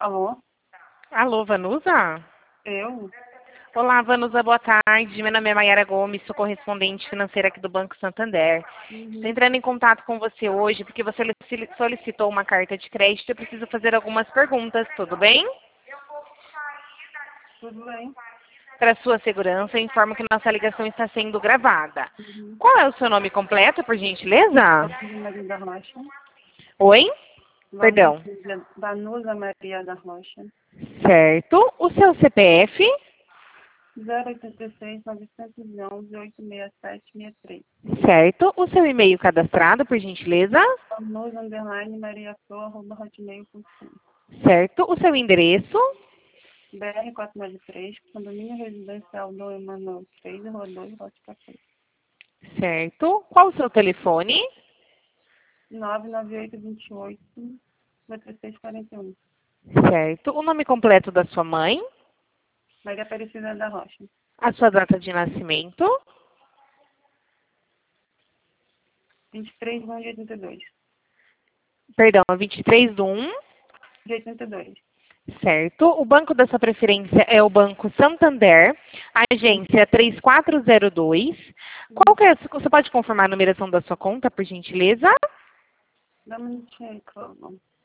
Alô? Alô, Vanusa? Eu? Olá, Vanusa, boa tarde. Meu nome é Mayara Gomes, sou correspondente financeira aqui do Banco Santander. Estou entrando em contato com você hoje porque você solicitou uma carta de crédito e eu preciso fazer algumas perguntas, tudo bem? Tudo bem? Para sua segurança, informo que nossa ligação está sendo gravada. Qual é o seu nome completo, por gentileza? Vanusa Maria da Rocha. Oi? Perdão. Vanusa Maria da Rocha. Certo. O seu CPF? 086 911 86763. Certo. O seu e-mail cadastrado, por gentileza? Vanusa_Maria@hotmail.com. Certo. O seu endereço? BR-493, Condomínio Residencial do Emanuel 3, Rua 2, Lote 14. Certo. Qual o seu telefone? 99828-3641. Certo. O nome completo da sua mãe? Maria Aparecida da Rocha. A sua data de nascimento? 23 de 1 de 82. Perdão, 23 de 1. De 82. Certo. O banco da sua preferência é o Banco Santander, agência 3402. Qual que é, você pode confirmar a numeração da sua conta, por gentileza? Dá um minutinho aí, Cláudio.